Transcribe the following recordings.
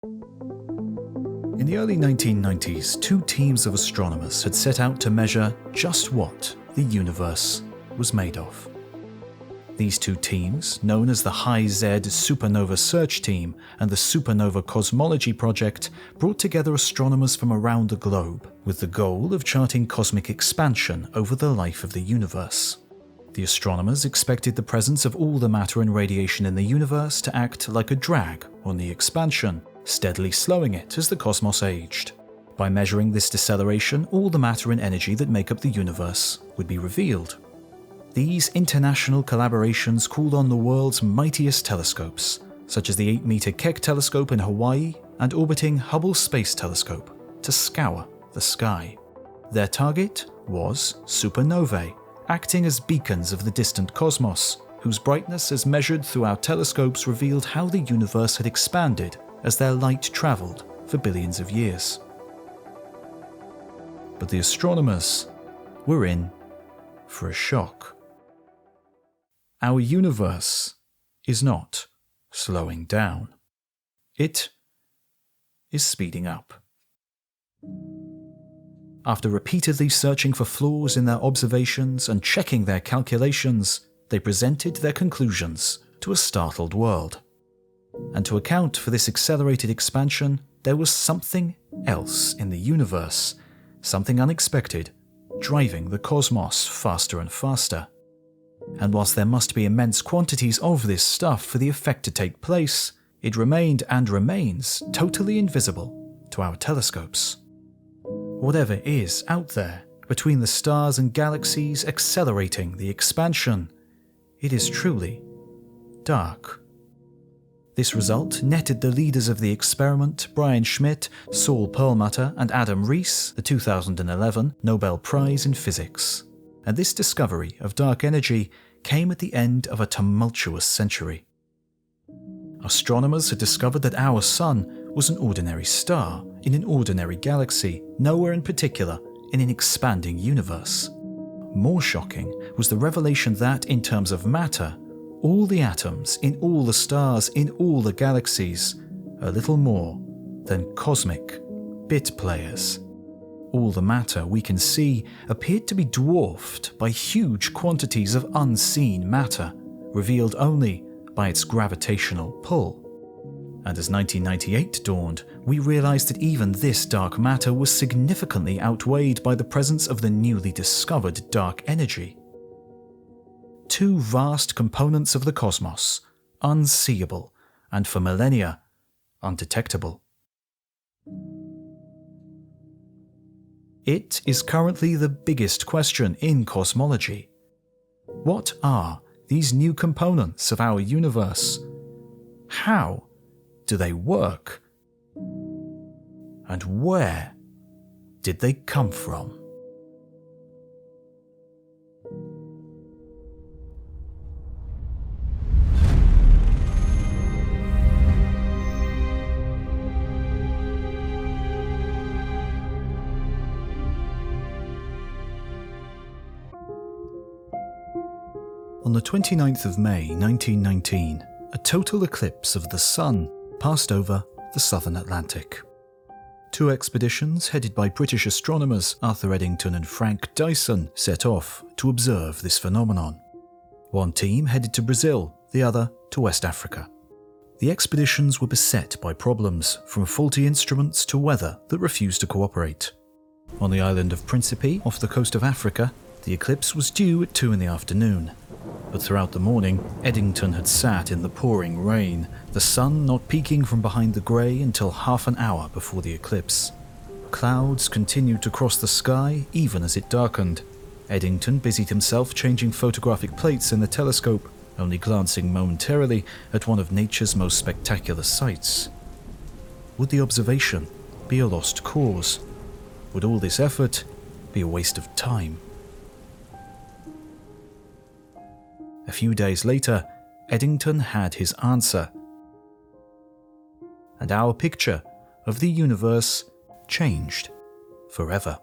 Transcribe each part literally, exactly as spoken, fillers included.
In the early nineteen nineties, two teams of astronomers had set out to measure just what the universe was made of. These two teams, known as the High-Z Supernova Search Team and the Supernova Cosmology Project, brought together astronomers from around the globe with the goal of charting cosmic expansion over the life of the universe. The astronomers expected the presence of all the matter and radiation in the universe to act like a drag on the expansion, steadily slowing it as the cosmos aged. By measuring this deceleration, all the matter and energy that make up the universe would be revealed. These international collaborations called on the world's mightiest telescopes, such as the eight meter Keck telescope in Hawaii and orbiting Hubble Space Telescope, to scour the sky. Their target was supernovae, acting as beacons of the distant cosmos, whose brightness as measured through our telescopes revealed how the universe had expanded as their light travelled for billions of years. But the astronomers were in for a shock. Our universe is not slowing down. It is speeding up. After repeatedly searching for flaws in their observations and checking their calculations, they presented their conclusions to a startled world. And to account for this accelerated expansion, there was something else in the universe, something unexpected, driving the cosmos faster and faster. And whilst there must be immense quantities of this stuff for the effect to take place, it remained and remains totally invisible to our telescopes. Whatever is out there, between the stars and galaxies accelerating the expansion, it is truly dark. This result netted the leaders of the experiment, Brian Schmidt, Saul Perlmutter, and Adam Rees, the two thousand eleven Nobel Prize in Physics. And this discovery of dark energy came at the end of a tumultuous century. Astronomers had discovered that our Sun was an ordinary star in an ordinary galaxy, nowhere in particular in an expanding universe. More shocking was the revelation that, in terms of matter, all the atoms in all the stars in all the galaxies are little more than cosmic bit players. All the matter we can see appeared to be dwarfed by huge quantities of unseen matter, revealed only by its gravitational pull. And as nineteen ninety-eight dawned, we realized that even this dark matter was significantly outweighed by the presence of the newly discovered dark energy. Two vast components of the cosmos, unseeable and for millennia undetectable. It is currently the biggest question in cosmology. What are these new components of our universe? How do they work? And where did they come from? On the twenty-ninth of May nineteen nineteen, a total eclipse of the Sun passed over the southern Atlantic. Two expeditions headed by British astronomers Arthur Eddington and Frank Dyson set off to observe this phenomenon. One team headed to Brazil, the other to West Africa. The expeditions were beset by problems, from faulty instruments to weather that refused to cooperate. On the island of Principe, off the coast of Africa, the eclipse was due at two in the afternoon. But throughout the morning, Eddington had sat in the pouring rain, the sun not peeking from behind the grey until half an hour before the eclipse. Clouds continued to cross the sky even as it darkened. Eddington busied himself changing photographic plates in the telescope, only glancing momentarily at one of nature's most spectacular sights. Would the observation be a lost cause? Would all this effort be a waste of time? A few days later, Eddington had his answer. And our picture of the universe changed forever.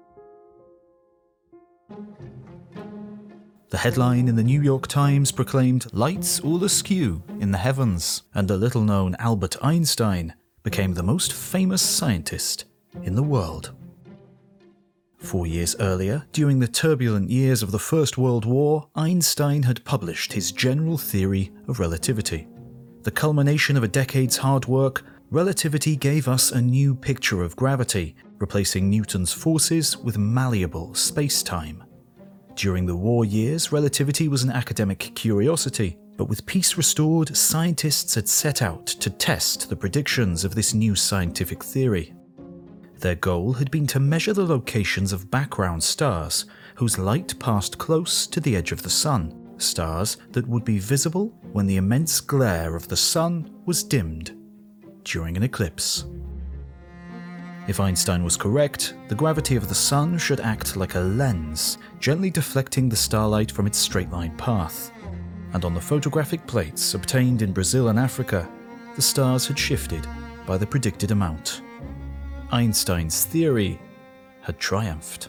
The headline in the New York Times proclaimed "Lights all askew in the heavens," and the little-known Albert Einstein became the most famous scientist in the world. Four years earlier, during the turbulent years of the First World War, Einstein had published his general theory of relativity. The culmination of a decade's hard work, relativity gave us a new picture of gravity, replacing Newton's forces with malleable space-time. During the war years, relativity was an academic curiosity, but with peace restored, scientists had set out to test the predictions of this new scientific theory. Their goal had been to measure the locations of background stars whose light passed close to the edge of the sun, stars that would be visible when the immense glare of the sun was dimmed during an eclipse. If Einstein was correct, the gravity of the sun should act like a lens, gently deflecting the starlight from its straight-line path. And on the photographic plates obtained in Brazil and Africa, the stars had shifted by the predicted amount. Einstein's theory had triumphed.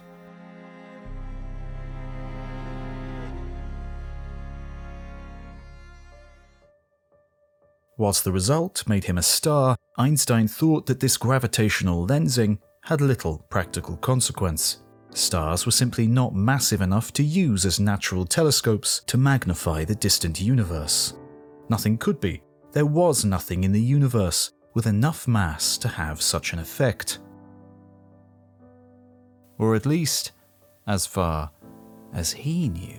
Whilst the result made him a star, Einstein thought that this gravitational lensing had little practical consequence. Stars were simply not massive enough to use as natural telescopes to magnify the distant universe. Nothing could be. There was nothing in the universe with enough mass to have such an effect. Or at least, as far as he knew.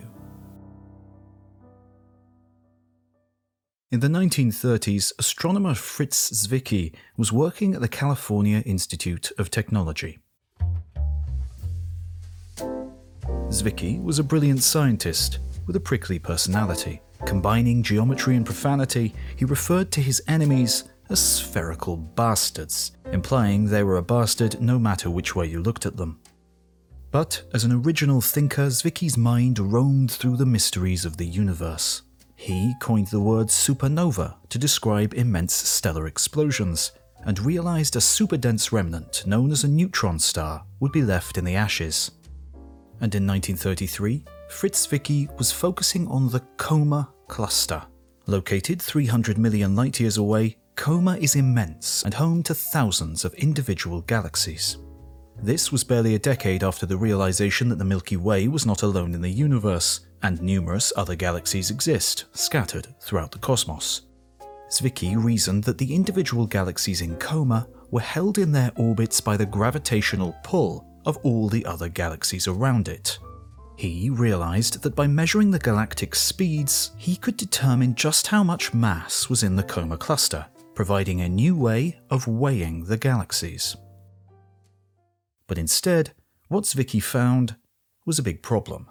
In the nineteen thirties, astronomer Fritz Zwicky was working at the California Institute of Technology. Zwicky was a brilliant scientist with a prickly personality. Combining geometry and profanity, he referred to his enemies as spherical bastards, implying they were a bastard no matter which way you looked at them. But as an original thinker, Zwicky's mind roamed through the mysteries of the universe. He coined the word supernova to describe immense stellar explosions, and realized a superdense remnant known as a neutron star would be left in the ashes. And in nineteen thirty-three, Fritz Zwicky was focusing on the Coma Cluster. Located three hundred million light-years away, Coma is immense and home to thousands of individual galaxies. This was barely a decade after the realization that the Milky Way was not alone in the universe, and numerous other galaxies exist, scattered throughout the cosmos. Zwicky reasoned that the individual galaxies in Coma were held in their orbits by the gravitational pull of all the other galaxies around it. He realized that by measuring the galactic speeds, he could determine just how much mass was in the Coma cluster, providing a new way of weighing the galaxies. But instead, what Zwicky found was a big problem.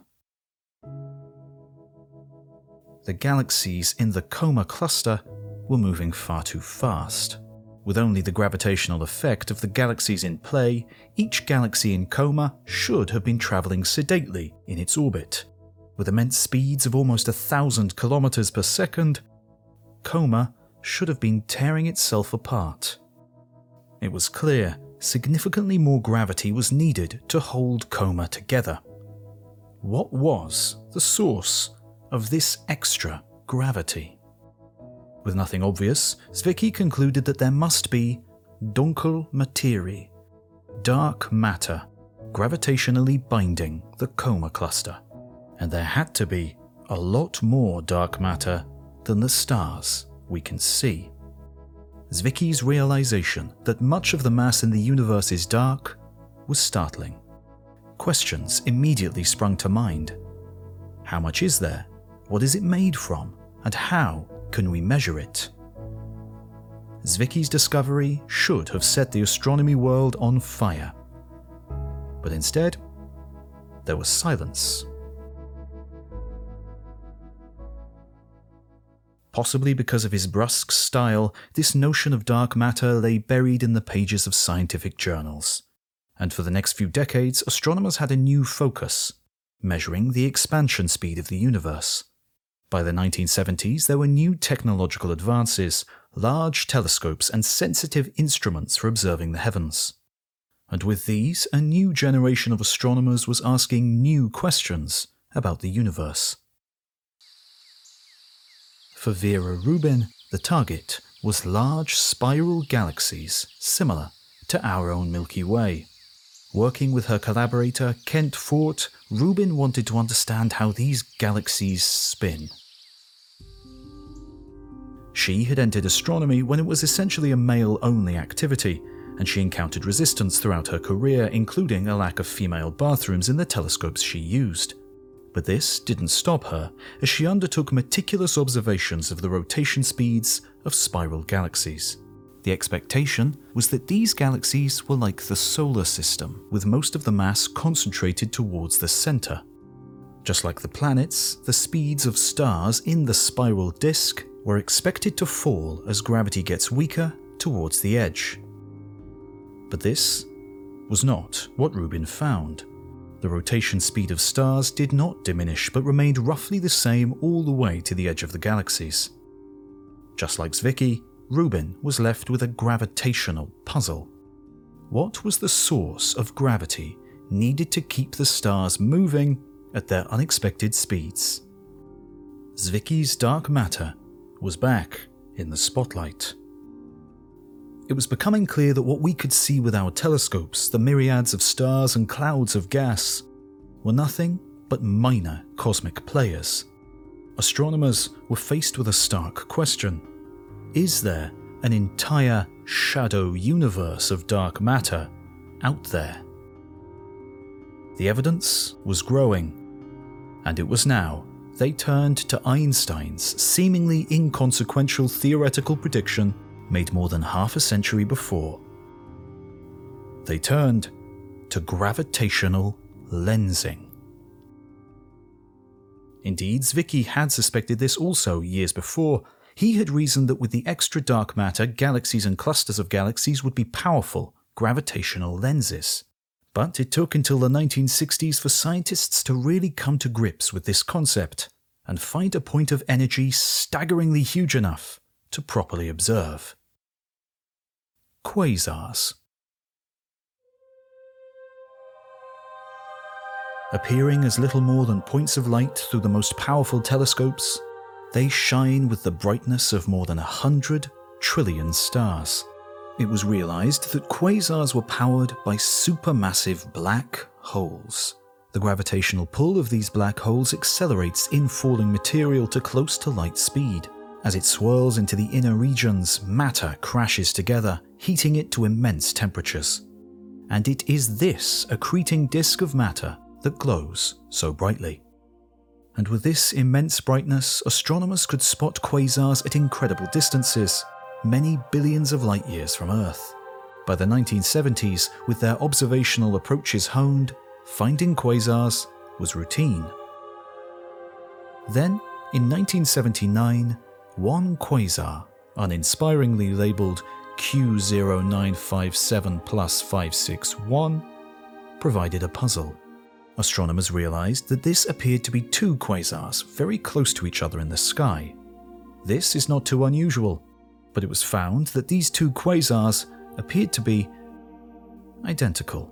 The galaxies in the Coma cluster were moving far too fast. With only the gravitational effect of the galaxies in play, each galaxy in Coma should have been travelling sedately in its orbit. With immense speeds of almost a thousand kilometers per second, Coma should have been tearing itself apart. It was clear significantly more gravity was needed to hold Coma together. What was the source of this extra gravity? With nothing obvious, Zwicky concluded that there must be Dunkel Materie, dark matter, gravitationally binding the Coma cluster. And there had to be a lot more dark matter than the stars we can see. Zwicky's realization that much of the mass in the universe is dark was startling. Questions immediately sprung to mind. How much is there? What is it made from? And how can we measure it? Zwicky's discovery should have set the astronomy world on fire. But instead, there was silence. Possibly because of his brusque style, this notion of dark matter lay buried in the pages of scientific journals. And for the next few decades, astronomers had a new focus, measuring the expansion speed of the universe. By the nineteen seventies, there were new technological advances, large telescopes and sensitive instruments for observing the heavens. And with these, a new generation of astronomers was asking new questions about the universe. For Vera Rubin, the target was large spiral galaxies similar to our own Milky Way. Working with her collaborator Kent Fort, Rubin wanted to understand how these galaxies spin. She had entered astronomy when it was essentially a male-only activity, and she encountered resistance throughout her career, including a lack of female bathrooms in the telescopes she used. But this didn't stop her, as she undertook meticulous observations of the rotation speeds of spiral galaxies. The expectation was that these galaxies were like the solar system, with most of the mass concentrated towards the center. Just like the planets, the speeds of stars in the spiral disk were expected to fall as gravity gets weaker towards the edge. But this was not what Rubin found. The rotation speed of stars did not diminish, but remained roughly the same all the way to the edge of the galaxies. Just like Zwicky, Rubin was left with a gravitational puzzle. What was the source of gravity needed to keep the stars moving at their unexpected speeds? Zwicky's dark matter was back in the spotlight. It was becoming clear that what we could see with our telescopes, the myriads of stars and clouds of gas, were nothing but minor cosmic players. Astronomers were faced with a stark question. Is there an entire shadow universe of dark matter out there? The evidence was growing, and it was now they turned to Einstein's seemingly inconsequential theoretical prediction made more than half a century before. They turned to gravitational lensing. Indeed, Zwicky had suspected this also years before. He had reasoned that with the extra dark matter, galaxies and clusters of galaxies would be powerful gravitational lenses. But it took until the nineteen sixties for scientists to really come to grips with this concept and find a point of energy staggeringly huge enough to properly observe. Quasars. Appearing as little more than points of light through the most powerful telescopes, they shine with the brightness of more than a hundred trillion stars. It was realized that quasars were powered by supermassive black holes. The gravitational pull of these black holes accelerates in-falling material to close to light speed. As it swirls into the inner regions, matter crashes together, heating it to immense temperatures. And it is this accreting disk of matter that glows so brightly. And with this immense brightness, astronomers could spot quasars at incredible distances, many billions of light years from Earth. By the nineteen seventies, with their observational approaches honed, finding quasars was routine. Then, in nineteen seventy-nine, one quasar, uninspiringly labelled Q zero nine five seven plus five six one, provided a puzzle. Astronomers realized that this appeared to be two quasars very close to each other in the sky. This is not too unusual, but it was found that these two quasars appeared to be identical.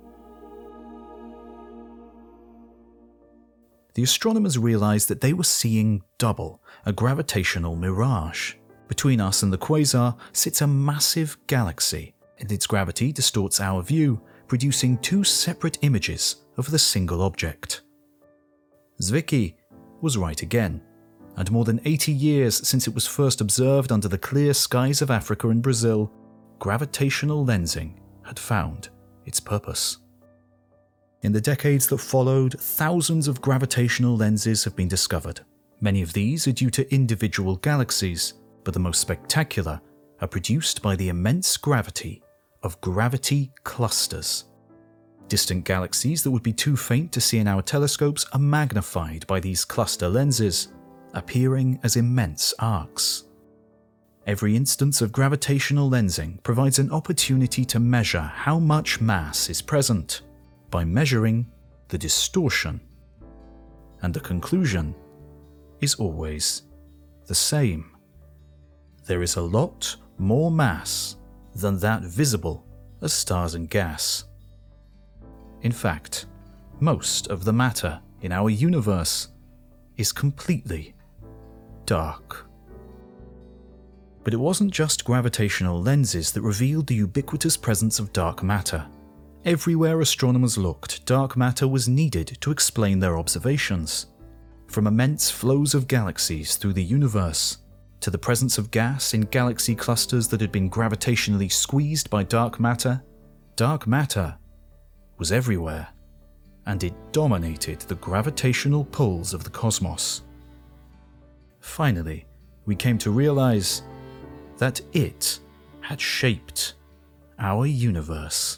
The astronomers realized that they were seeing double, a gravitational mirage. Between us and the quasar sits a massive galaxy, and its gravity distorts our view, producing two separate images of the single object. Zwicky was right again, and more than eighty years since it was first observed under the clear skies of Africa and Brazil, gravitational lensing had found its purpose. In the decades that followed, thousands of gravitational lenses have been discovered. Many of these are due to individual galaxies, but the most spectacular are produced by the immense gravity of gravity clusters. Distant galaxies that would be too faint to see in our telescopes are magnified by these cluster lenses, appearing as immense arcs. Every instance of gravitational lensing provides an opportunity to measure how much mass is present, by measuring the distortion. And the conclusion is always the same. There is a lot more mass than that visible as stars and gas. In fact, most of the matter in our universe is completely dark. But it wasn't just gravitational lenses that revealed the ubiquitous presence of dark matter. Everywhere astronomers looked, dark matter was needed to explain their observations. From immense flows of galaxies through the universe, to the presence of gas in galaxy clusters that had been gravitationally squeezed by dark matter, dark matter was everywhere, and it dominated the gravitational pulls of the cosmos. Finally, we came to realize that it had shaped our universe.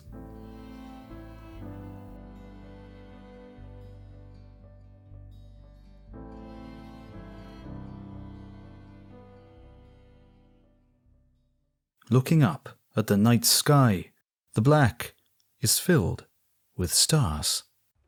Looking up at the night sky, the black is filled with stars.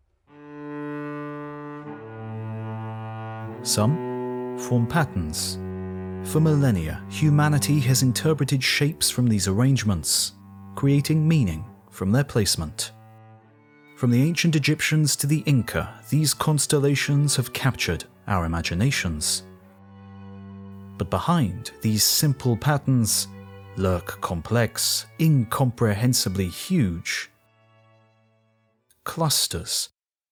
Some form patterns. For millennia, humanity has interpreted shapes from these arrangements, creating meaning from their placement. From the ancient Egyptians to the Inca, these constellations have captured our imaginations. But behind these simple patterns lurk complex, incomprehensibly huge clusters.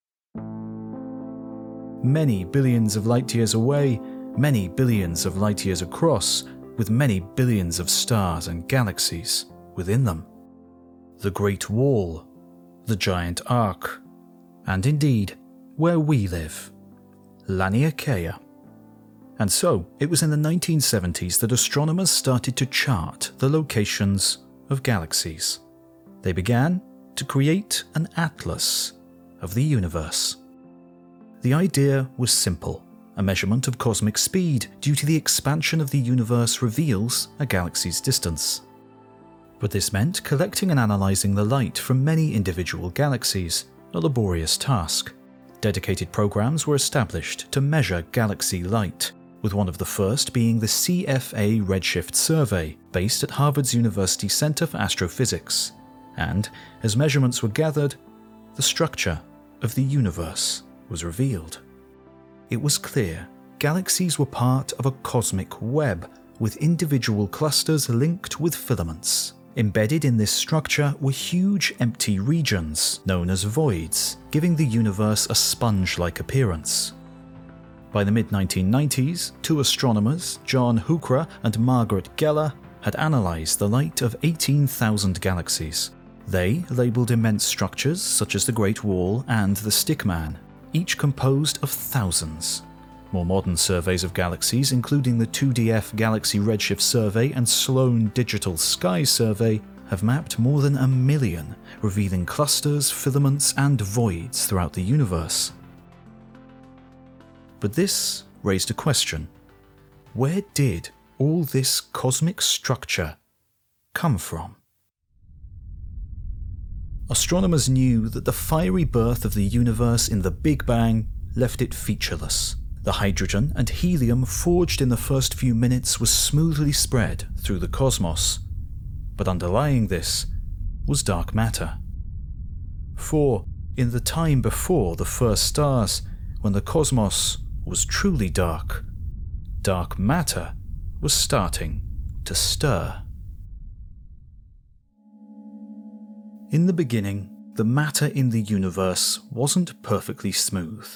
Many billions of light years away, many billions of light years across, with many billions of stars and galaxies within them. The Great Wall, the Giant Arc, and indeed, where we live, Laniakea. And so, it was in the nineteen seventies that astronomers started to chart the locations of galaxies. They began to create an atlas of the universe. The idea was simple. A measurement of cosmic speed due to the expansion of the universe reveals a galaxy's distance. But this meant collecting and analysing the light from many individual galaxies, a laborious task. Dedicated programs were established to measure galaxy light, with one of the first being the C F A Redshift Survey, based at Harvard's University Center for Astrophysics. And, as measurements were gathered, the structure of the universe was revealed. It was clear galaxies were part of a cosmic web, with individual clusters linked with filaments. Embedded in this structure were huge empty regions, known as voids, giving the universe a sponge-like appearance. By the mid nineteen nineties, two astronomers, John Huchra and Margaret Geller, had analysed the light of eighteen thousand galaxies. They labelled immense structures such as the Great Wall and the Stickman, each composed of thousands. More modern surveys of galaxies, including the two D F Galaxy Redshift Survey and Sloan Digital Sky Survey, have mapped more than a million, revealing clusters, filaments, and voids throughout the universe. But this raised a question. Where did all this cosmic structure come from? Astronomers knew that the fiery birth of the universe in the Big Bang left it featureless. The hydrogen and helium forged in the first few minutes was smoothly spread through the cosmos. But underlying this was dark matter. For, in the time before the first stars, when the cosmos was truly dark, dark matter was starting to stir. In the beginning, the matter in the universe wasn't perfectly smooth.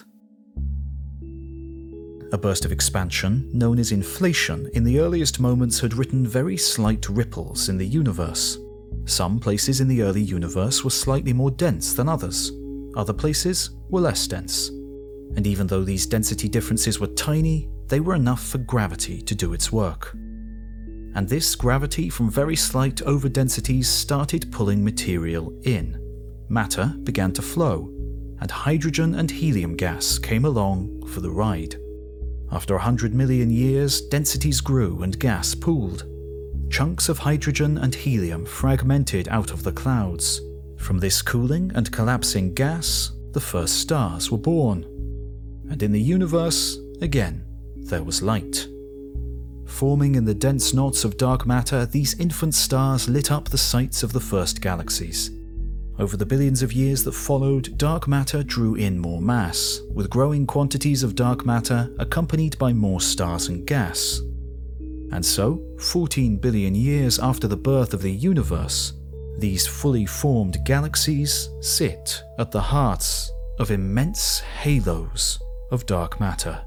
A burst of expansion, known as inflation, in the earliest moments had written very slight ripples in the universe. Some places in the early universe were slightly more dense than others. Other places were less dense. And even though these density differences were tiny, they were enough for gravity to do its work. And this gravity from very slight overdensities started pulling material in. Matter began to flow, and hydrogen and helium gas came along for the ride. After a hundred million years, densities grew and gas pooled. Chunks of hydrogen and helium fragmented out of the clouds. From this cooling and collapsing gas, the first stars were born. And in the universe, again, there was light. Forming in the dense knots of dark matter, these infant stars lit up the sites of the first galaxies. Over the billions of years that followed, dark matter drew in more mass, with growing quantities of dark matter accompanied by more stars and gas. And so, fourteen billion years after the birth of the universe, these fully formed galaxies sit at the hearts of immense halos of dark matter.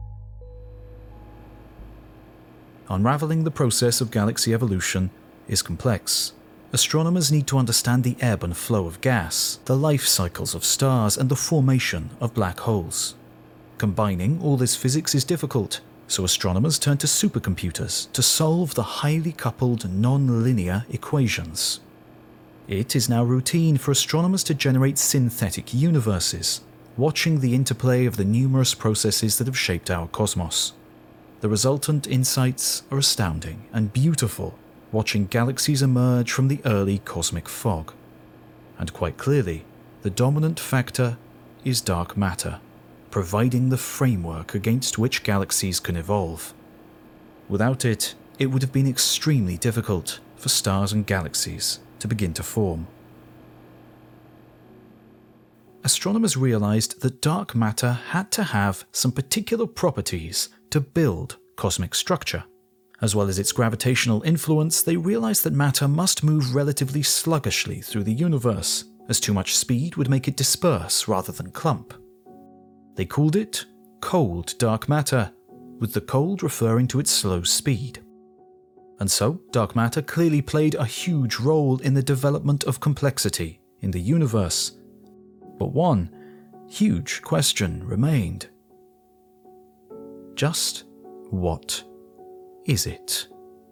Unraveling the process of galaxy evolution is complex. Astronomers need to understand the ebb and flow of gas, the life cycles of stars, and the formation of black holes. Combining all this physics is difficult, so astronomers turn to supercomputers to solve the highly coupled non-linear equations. It is now routine for astronomers to generate synthetic universes, watching the interplay of the numerous processes that have shaped our cosmos. The resultant insights are astounding and beautiful, watching galaxies emerge from the early cosmic fog. And quite clearly, the dominant factor is dark matter, providing the framework against which galaxies can evolve. Without it, it would have been extremely difficult for stars and galaxies to begin to form. Astronomers realized that dark matter had to have some particular properties to build cosmic structure. As well as its gravitational influence, they realized that matter must move relatively sluggishly through the universe, as too much speed would make it disperse rather than clump. They called it cold dark matter, with the cold referring to its slow speed. And so, dark matter clearly played a huge role in the development of complexity in the universe. But one huge question remained. Just what is it?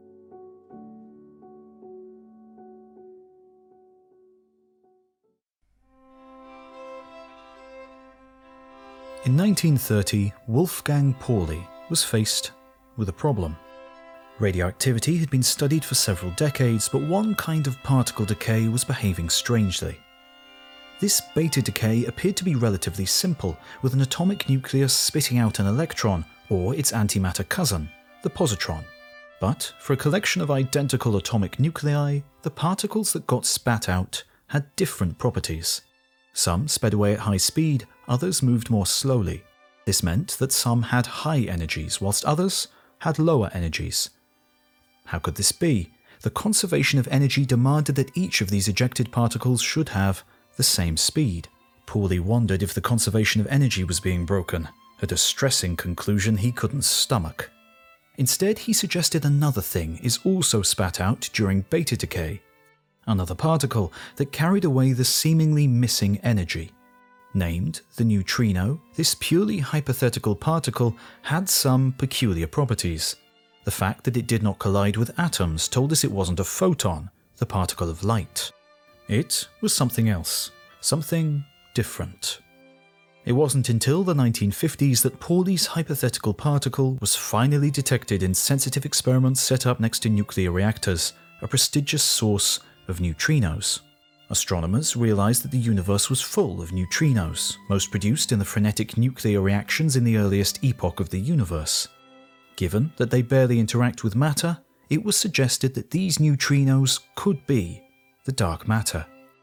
In nineteen thirty, Wolfgang Pauli was faced with a problem. Radioactivity had been studied for several decades, but one kind of particle decay was behaving strangely. This beta decay appeared to be relatively simple, with an atomic nucleus spitting out an electron, or its antimatter cousin, the positron. But for a collection of identical atomic nuclei, the particles that got spat out had different properties. Some sped away at high speed, others moved more slowly. This meant that some had high energies, whilst others had lower energies. How could this be? The conservation of energy demanded that each of these ejected particles should have the same speed. Pauli wondered if the conservation of energy was being broken, a distressing conclusion he couldn't stomach. Instead, he suggested another thing is also spat out during beta decay, another particle that carried away the seemingly missing energy. Named the neutrino, this purely hypothetical particle had some peculiar properties. The fact that it did not collide with atoms told us it wasn't a photon, the particle of light. It was something else, something different. It wasn't until the nineteen fifties that Pauli's hypothetical particle was finally detected in sensitive experiments set up next to nuclear reactors, a prestigious source of neutrinos. Astronomers realized that the universe was full of neutrinos, most produced in the frenetic nuclear reactions in the earliest epoch of the universe. Given that they barely interact with matter, it was suggested that these neutrinos could be the dark matter.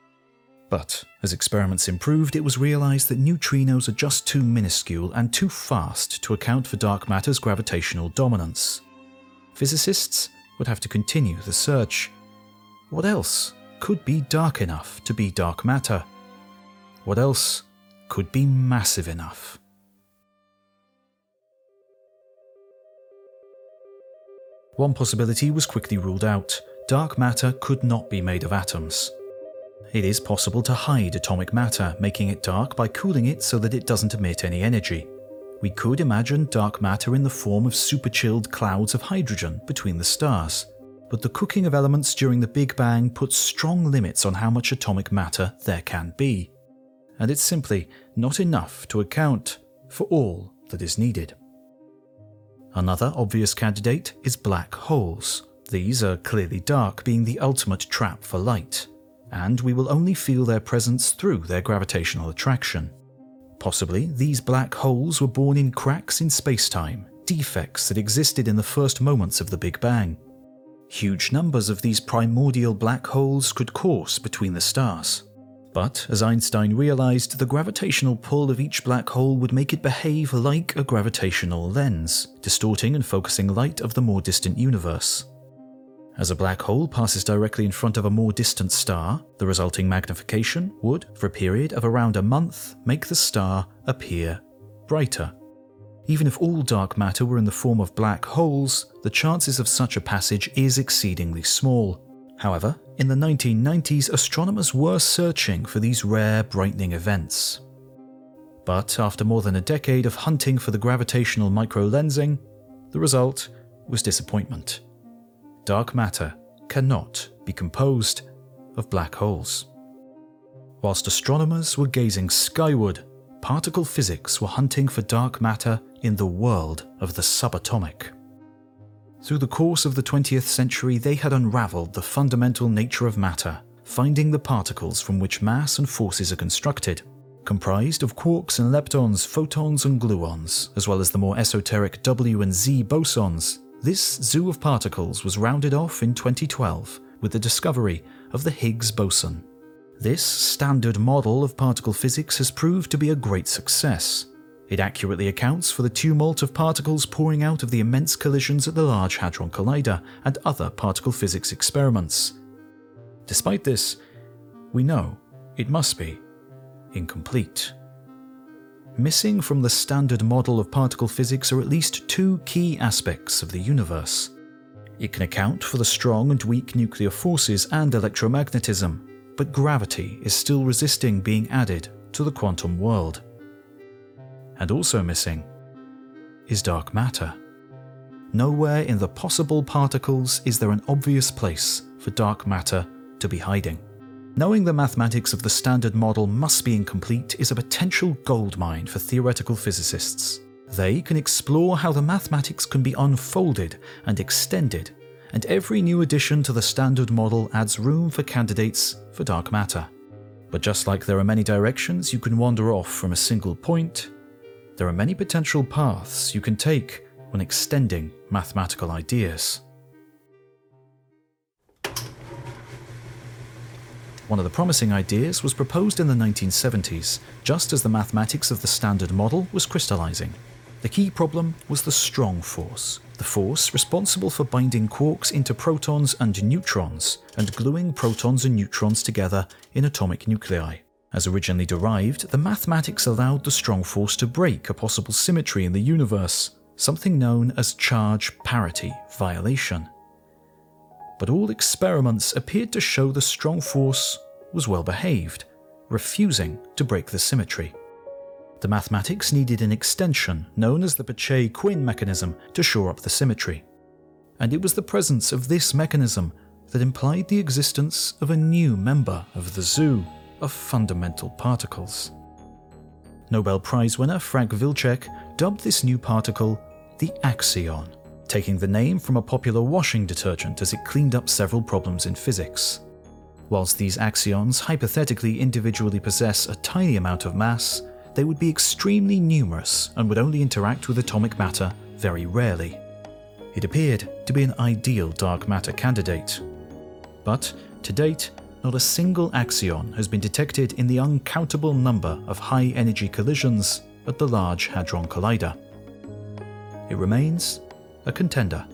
But as experiments improved, it was realized that neutrinos are just too minuscule and too fast to account for dark matter's gravitational dominance. Physicists would have to continue the search. What else could be dark enough to be dark matter? What else could be massive enough? One possibility was quickly ruled out. Dark matter could not be made of atoms. It is possible to hide atomic matter, making it dark by cooling it so that it doesn't emit any energy. We could imagine dark matter in the form of superchilled clouds of hydrogen between the stars. But the cooking of elements during the Big Bang puts strong limits on how much atomic matter there can be. And it's simply not enough to account for all that is needed. Another obvious candidate is black holes. These are clearly dark, being the ultimate trap for light, and we will only feel their presence through their gravitational attraction. Possibly, these black holes were born in cracks in space-time, defects that existed in the first moments of the Big Bang. Huge numbers of these primordial black holes could course between the stars. But as Einstein realized, the gravitational pull of each black hole would make it behave like a gravitational lens, distorting and focusing light of the more distant universe. As a black hole passes directly in front of a more distant star, the resulting magnification would, for a period of around a month, make the star appear brighter. Even if all dark matter were in the form of black holes, the chances of such a passage is exceedingly small. However, in the nineteen nineties, astronomers were searching for these rare brightening events. But after more than a decade of hunting for the gravitational microlensing, the result was disappointment. Dark matter cannot be composed of black holes. Whilst astronomers were gazing skyward, particle physics were hunting for dark matter in the world of the subatomic. Through the course of the twentieth century, they had unraveled the fundamental nature of matter, finding the particles from which mass and forces are constructed. Comprised of quarks and leptons, photons and gluons, as well as the more esoteric W and Z bosons, this zoo of particles was rounded off in twenty twelve with the discovery of the Higgs boson. This standard model of particle physics has proved to be a great success. It accurately accounts for the tumult of particles pouring out of the immense collisions at the Large Hadron Collider and other particle physics experiments. Despite this, we know it must be incomplete. Missing from the standard model of particle physics are at least two key aspects of the universe. It can account for the strong and weak nuclear forces and electromagnetism, but gravity is still resisting being added to the quantum world. And also missing is dark matter. Nowhere in the possible particles is there an obvious place for dark matter to be hiding. Knowing the mathematics of the standard model must be incomplete is a potential goldmine for theoretical physicists. They can explore how the mathematics can be unfolded and extended, and every new addition to the standard model adds room for candidates for dark matter. But just like there are many directions you can wander off from a single point, there are many potential paths you can take when extending mathematical ideas. One of the promising ideas was proposed in the nineteen seventies, just as the mathematics of the standard model was crystallizing. The key problem was the strong force, the force responsible for binding quarks into protons and neutrons and gluing protons and neutrons together in atomic nuclei. As originally derived, the mathematics allowed the strong force to break a possible symmetry in the universe, something known as charge parity violation. But all experiments appeared to show the strong force was well behaved, refusing to break the symmetry. The mathematics needed an extension known as the Pache-Quinn mechanism to shore up the symmetry. And it was the presence of this mechanism that implied the existence of a new member of the zoo of fundamental particles. Nobel Prize winner Frank Wilczek dubbed this new particle the axion, taking the name from a popular washing detergent as it cleaned up several problems in physics. Whilst these axions hypothetically individually possess a tiny amount of mass, they would be extremely numerous and would only interact with atomic matter very rarely. It appeared to be an ideal dark matter candidate. But, to date, not a single axion has been detected in the uncountable number of high-energy collisions at the Large Hadron Collider. It remains a contender.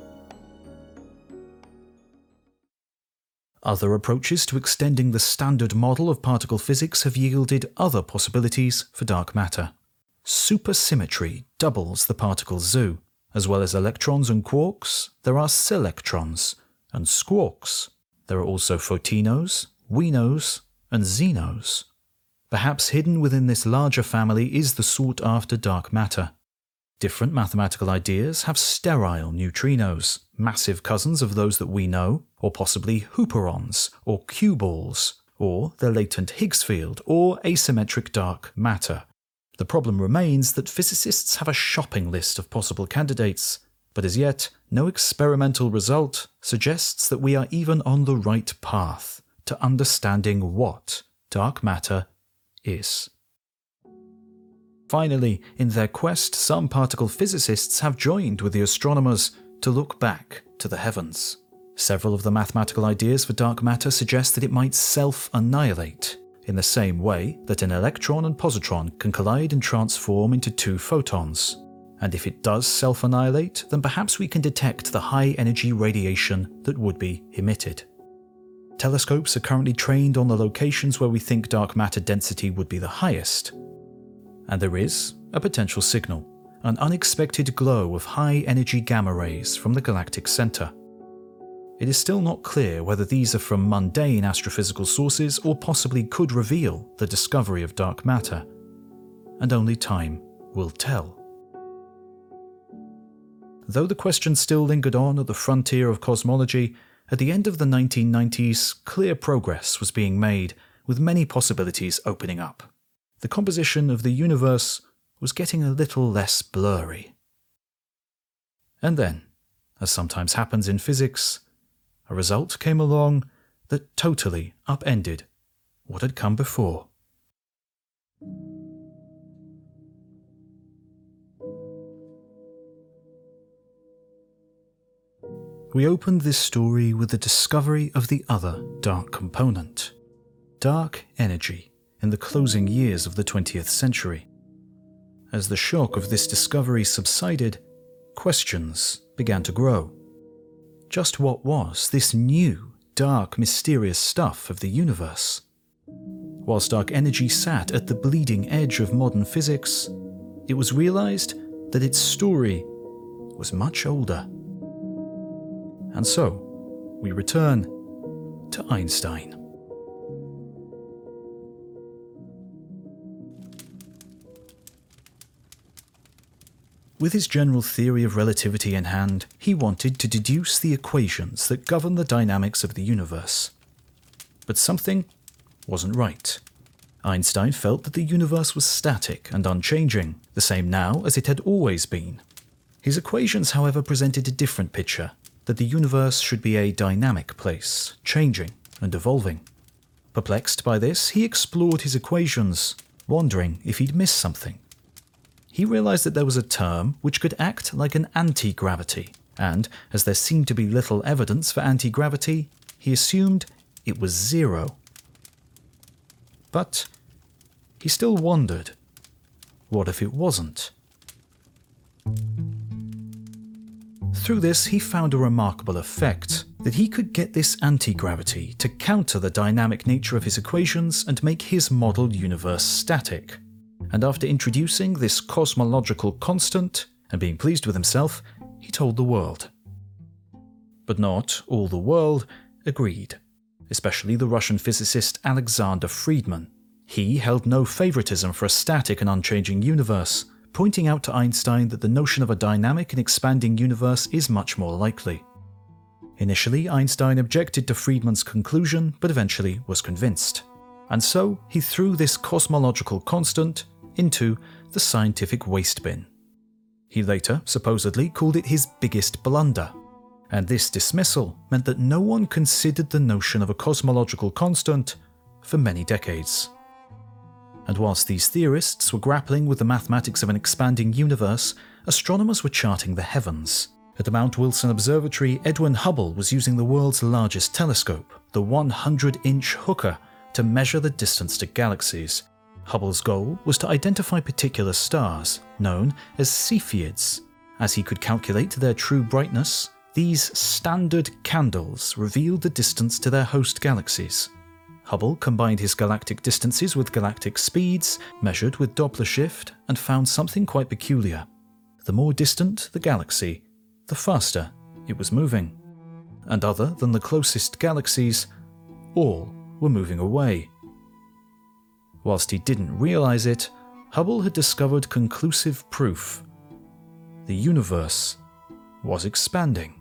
Other approaches to extending the standard model of particle physics have yielded other possibilities for dark matter. Supersymmetry doubles the particle zoo. As well as electrons and quarks, there are selectrons and squarks. There are also photinos, winos, and xenos. Perhaps hidden within this larger family is the sought-after dark matter. Different mathematical ideas have sterile neutrinos, massive cousins of those that we know, or possibly hooperons, or Q-balls, or their latent Higgs field, or asymmetric dark matter. The problem remains that physicists have a shopping list of possible candidates, but as yet, no experimental result suggests that we are even on the right path to understanding what dark matter is. Finally, in their quest, some particle physicists have joined with the astronomers to look back to the heavens. Several of the mathematical ideas for dark matter suggest that it might self-annihilate, in the same way that an electron and positron can collide and transform into two photons. And if it does self-annihilate, then perhaps we can detect the high-energy radiation that would be emitted. Telescopes are currently trained on the locations where we think dark matter density would be the highest. And there is a potential signal, an unexpected glow of high-energy gamma rays from the galactic center. It is still not clear whether these are from mundane astrophysical sources or possibly could reveal the discovery of dark matter. And only time will tell. Though the question still lingered on at the frontier of cosmology, at the end of the nineteen nineties, clear progress was being made, with many possibilities opening up. The composition of the universe was getting a little less blurry. And then, as sometimes happens in physics, a result came along that totally upended what had come before. We opened this story with the discovery of the other dark component, dark energy, in the closing years of the twentieth century. As the shock of this discovery subsided, questions began to grow. Just what was this new, dark, mysterious stuff of the universe? Whilst dark energy sat at the bleeding edge of modern physics, it was realized that its story was much older. And so, we return to Einstein. With his general theory of relativity in hand, he wanted to deduce the equations that govern the dynamics of the universe. But something wasn't right. Einstein felt that the universe was static and unchanging, the same now as it had always been. His equations, however, presented a different picture, that the universe should be a dynamic place, changing and evolving. Perplexed by this, he explored his equations, wondering if he'd missed something. He realized that there was a term which could act like an anti-gravity, and, as there seemed to be little evidence for anti-gravity, he assumed it was zero. But he still wondered, what if it wasn't? Through this, he found a remarkable effect, that he could get this anti-gravity to counter the dynamic nature of his equations and make his model universe static. And after introducing this cosmological constant, and being pleased with himself, he told the world. But not all the world agreed, especially the Russian physicist Alexander Friedmann. He held no favoritism for a static and unchanging universe, pointing out to Einstein that the notion of a dynamic and expanding universe is much more likely. Initially, Einstein objected to Friedmann's conclusion, but eventually was convinced. And so, he threw this cosmological constant into the scientific waste bin. He later, supposedly, called it his biggest blunder. And this dismissal meant that no one considered the notion of a cosmological constant for many decades. And whilst these theorists were grappling with the mathematics of an expanding universe, astronomers were charting the heavens. At the Mount Wilson Observatory, Edwin Hubble was using the world's largest telescope, the one hundred inch Hooker, to measure the distance to galaxies. Hubble's goal was to identify particular stars, known as Cepheids. As he could calculate their true brightness, these standard candles revealed the distance to their host galaxies. Hubble combined his galactic distances with galactic speeds, measured with Doppler shift, and found something quite peculiar. The more distant the galaxy, the faster it was moving. And other than the closest galaxies, all were moving away. Whilst he didn't realize it, Hubble had discovered conclusive proof. The universe was expanding.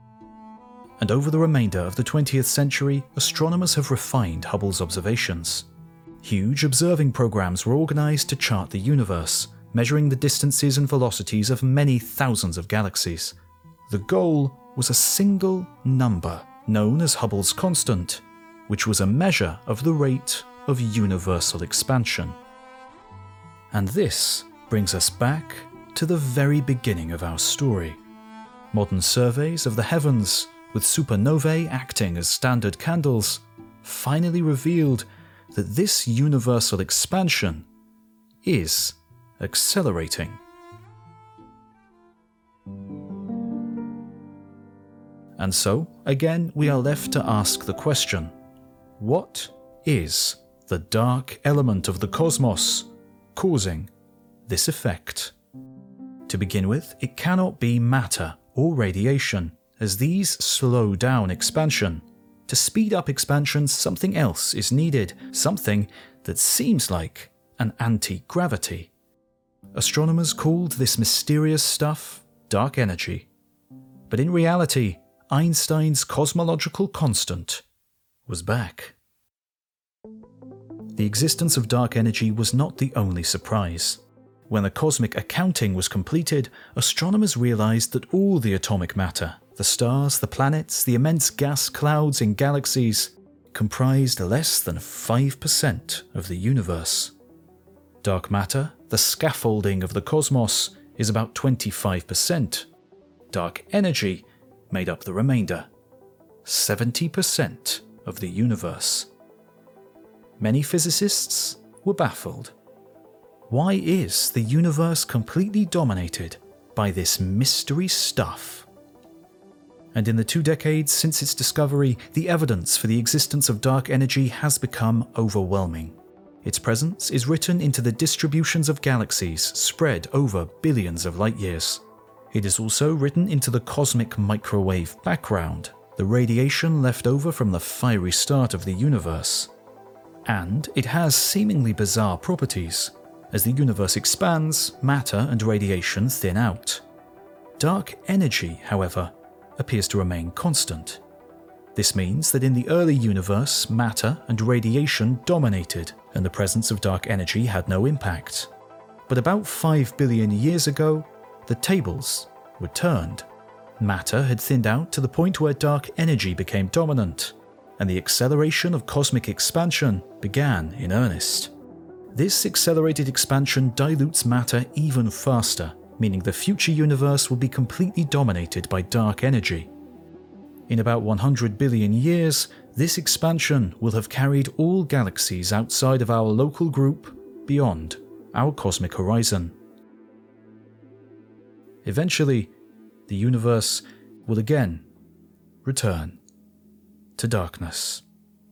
And over the remainder of the twentieth century, astronomers have refined Hubble's observations. Huge observing programs were organized to chart the universe, measuring the distances and velocities of many thousands of galaxies. The goal was a single number, known as Hubble's constant, which was a measure of the rate of universal expansion. And this brings us back to the very beginning of our story. Modern surveys of the heavens, with supernovae acting as standard candles, finally revealed that this universal expansion is accelerating. And so, again, we are left to ask the question, what is the dark element of the cosmos causing this effect? To begin with, it cannot be matter or radiation, as these slow down expansion. To speed up expansion, something else is needed, something that seems like an anti-gravity. Astronomers called this mysterious stuff dark energy. But in reality, Einstein's cosmological constant was back. The existence of dark energy was not the only surprise. When the cosmic accounting was completed, astronomers realized that all the atomic matter, the stars, the planets, the immense gas clouds in galaxies, comprised less than five percent of the universe. Dark matter, the scaffolding of the cosmos, is about twenty-five percent. Dark energy made up the remainder, seventy percent of the universe. Many physicists were baffled. Why is the universe completely dominated by this mystery stuff? And in the two decades since its discovery, the evidence for the existence of dark energy has become overwhelming. Its presence is written into the distributions of galaxies spread over billions of light years. It is also written into the cosmic microwave background, the radiation left over from the fiery start of the universe. And it has seemingly bizarre properties. As the universe expands, matter and radiation thin out. Dark energy, however, appears to remain constant. This means that in the early universe, matter and radiation dominated, and the presence of dark energy had no impact. But about five billion years ago, the tables were turned. Matter had thinned out to the point where dark energy became dominant, and the acceleration of cosmic expansion began in earnest. This accelerated expansion dilutes matter even faster, meaning the future universe will be completely dominated by dark energy. In about one hundred billion years, this expansion will have carried all galaxies outside of our local group beyond our cosmic horizon. Eventually, the universe will again return to darkness.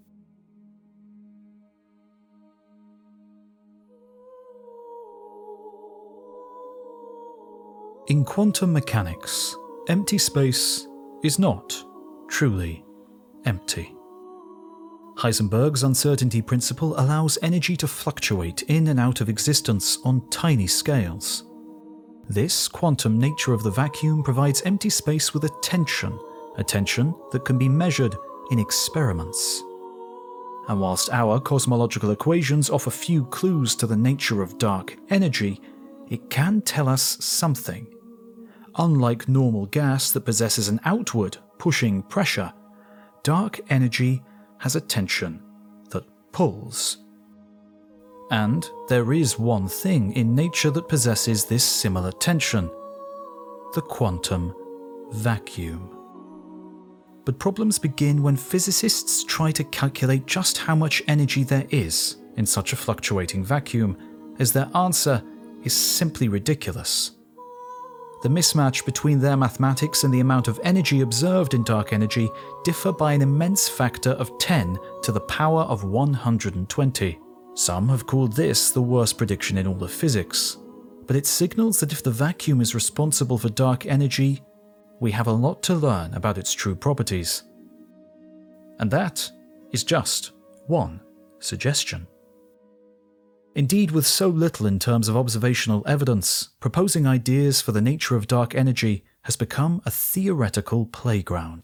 In quantum mechanics, empty space is not truly empty. Heisenberg's uncertainty principle allows energy to fluctuate in and out of existence on tiny scales. This quantum nature of the vacuum provides empty space with a tension, a tension that can be measured in experiments. And whilst our cosmological equations offer few clues to the nature of dark energy, it can tell us something. Unlike normal gas that possesses an outward, pushing pressure, dark energy has a tension that pulls. And there is one thing in nature that possesses this similar tension: the quantum vacuum. But problems begin when physicists try to calculate just how much energy there is in such a fluctuating vacuum, as their answer is simply ridiculous. The mismatch between their mathematics and the amount of energy observed in dark energy differ by an immense factor of ten to the power of one hundred twenty. Some have called this the worst prediction in all of physics, but it signals that if the vacuum is responsible for dark energy, we have a lot to learn about its true properties. And that is just one suggestion. Indeed, with so little in terms of observational evidence, proposing ideas for the nature of dark energy has become a theoretical playground.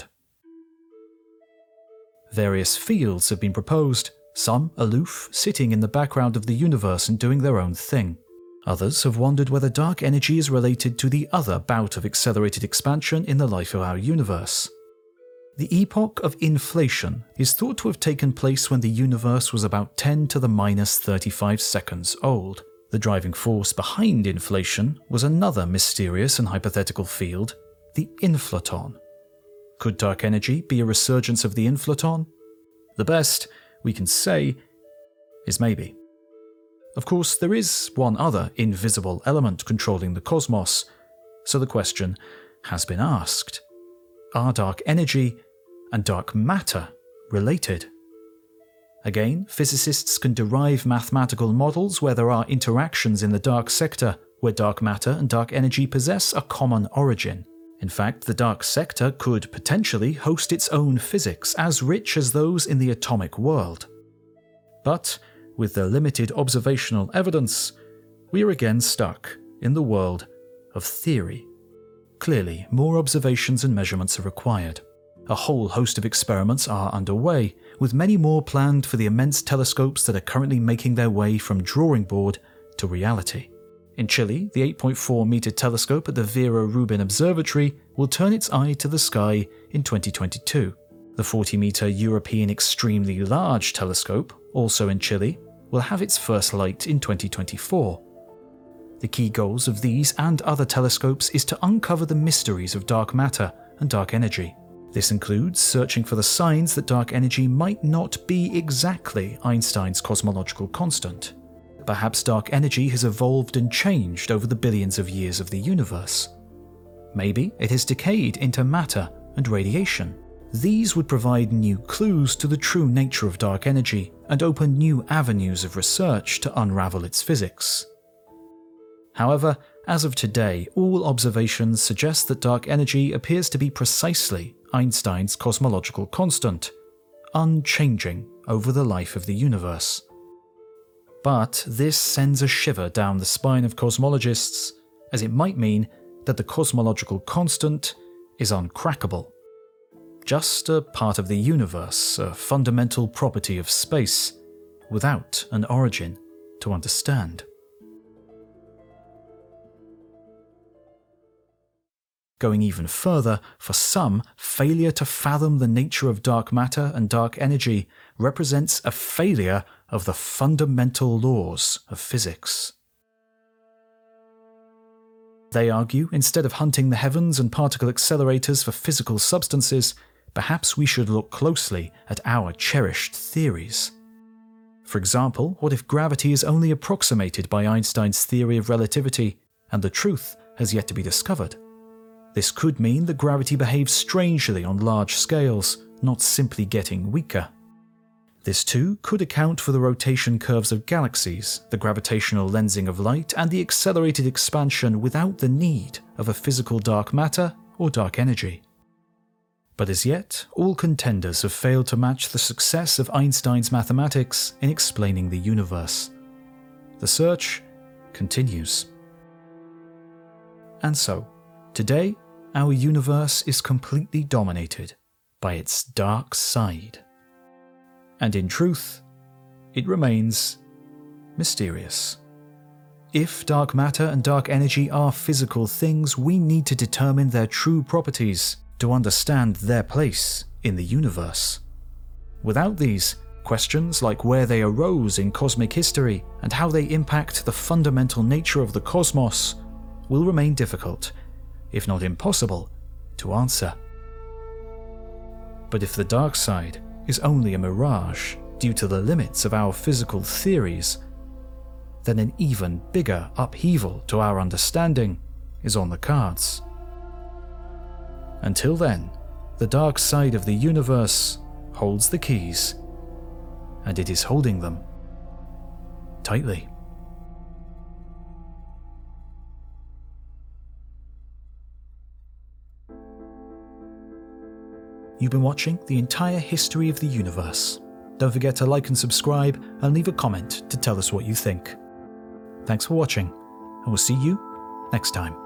Various fields have been proposed, some aloof, sitting in the background of the universe and doing their own thing. Others have wondered whether dark energy is related to the other bout of accelerated expansion in the life of our universe. The epoch of inflation is thought to have taken place when the universe was about ten to the minus thirty-five seconds old. The driving force behind inflation was another mysterious and hypothetical field, the inflaton. Could dark energy be a resurgence of the inflaton? The best we can say is maybe. Of course, there is one other invisible element controlling the cosmos, so the question has been asked. Are dark energy and dark matter related? Again, physicists can derive mathematical models where there are interactions in the dark sector, where dark matter and dark energy possess a common origin. In fact, the dark sector could potentially host its own physics as rich as those in the atomic world. But, with the limited observational evidence, we are again stuck in the world of theory. Clearly, more observations and measurements are required. A whole host of experiments are underway, with many more planned for the immense telescopes that are currently making their way from drawing board to reality. In Chile, the eight point four meter telescope at the Vera Rubin Observatory will turn its eye to the sky in twenty twenty-two. The forty meter European Extremely Large Telescope, also in Chile, will have its first light in twenty twenty-four. The key goals of these and other telescopes is to uncover the mysteries of dark matter and dark energy. This includes searching for the signs that dark energy might not be exactly Einstein's cosmological constant. Perhaps dark energy has evolved and changed over the billions of years of the universe. Maybe it has decayed into matter and radiation. These would provide new clues to the true nature of dark energy and open new avenues of research to unravel its physics. However, as of today, all observations suggest that dark energy appears to be precisely Einstein's cosmological constant, unchanging over the life of the universe. But this sends a shiver down the spine of cosmologists, as it might mean that the cosmological constant is uncrackable. Just a part of the universe, a fundamental property of space, without an origin to understand. Going even further, for some, failure to fathom the nature of dark matter and dark energy represents a failure of the fundamental laws of physics. They argue, instead of hunting the heavens and particle accelerators for physical substances, perhaps we should look closely at our cherished theories. For example, what if gravity is only approximated by Einstein's theory of relativity, and the truth has yet to be discovered? This could mean that gravity behaves strangely on large scales, not simply getting weaker. This too could account for the rotation curves of galaxies, the gravitational lensing of light, and the accelerated expansion without the need of a physical dark matter or dark energy. But as yet, all contenders have failed to match the success of Einstein's mathematics in explaining the universe. The search continues. And so, today, our universe is completely dominated by its dark side. And in truth, it remains mysterious. If dark matter and dark energy are physical things, we need to determine their true properties to understand their place in the universe. Without these, questions like where they arose in cosmic history and how they impact the fundamental nature of the cosmos will remain difficult, if not impossible, to answer. But if the dark side is only a mirage due to the limits of our physical theories, then an even bigger upheaval to our understanding is on the cards. Until then, the dark side of the universe holds the keys, and it is holding them tightly. You've been watching the entire history of the universe. Don't forget to like and subscribe and leave a comment to tell us what you think. Thanks for watching, and we'll see you next time.